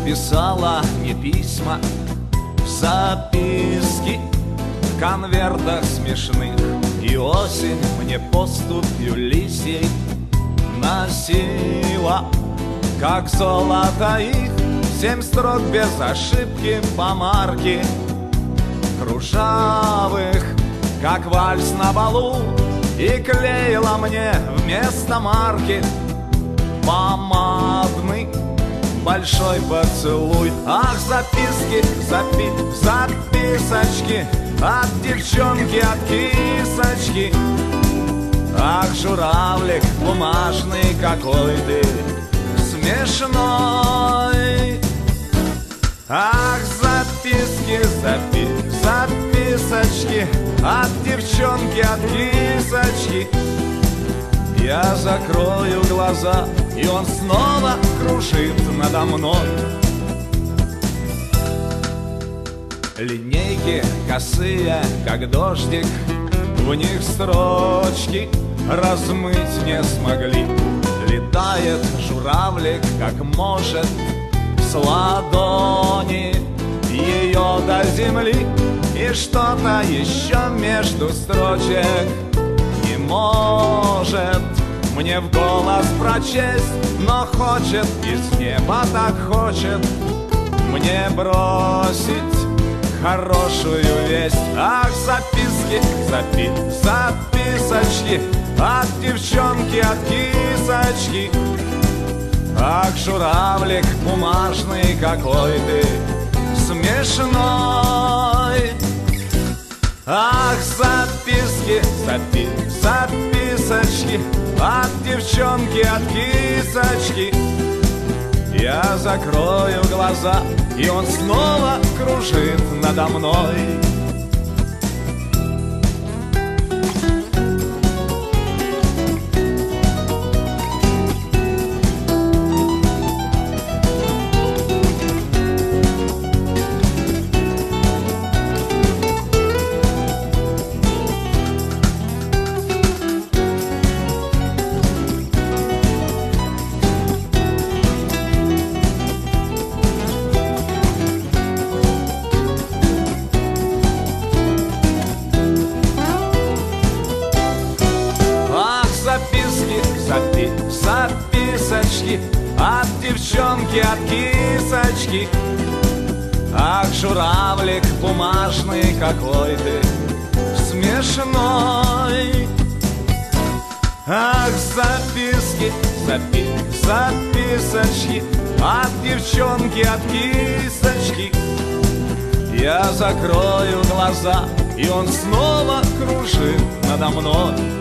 писала мне письма, записки в конвертах смешных. И осень мне поступью лисьей носила, как золото их, 7 строк без ошибки по марке, кружавых, как вальс на балу. И клеила мне вместо марки помадный большой поцелуй. Ах, записки, записочки от девчонки, от кисочки. Ах, журавлик бумажный, какой ты смешной. Ах, записки, записочки от девчонки, от кисочки. Я закрою глаза, и он снова кружит надо мной. Линейки косые, как дождик, в них строчки размыть не смогли. Летает журавлик, как может, с ладони ее до земли. И что-то еще между строчек не может мне в голос прочесть, но хочет из неба, так хочет мне бросить хорошую весть. Ах, записки, записочки от девчонки, от кисочки. Ах, журавлик бумажный, какой ты смешной. Ах, записки, записочки от девчонки, от кисочки. Я закрою глаза, и он снова кружит надо мной. Записочки от девчонки, от кисочки. Ах, журавлик бумажный, какой ты смешной. Ах, записки, записочки от девчонки, от кисочки. Я закрою глаза, и он снова кружит надо мной.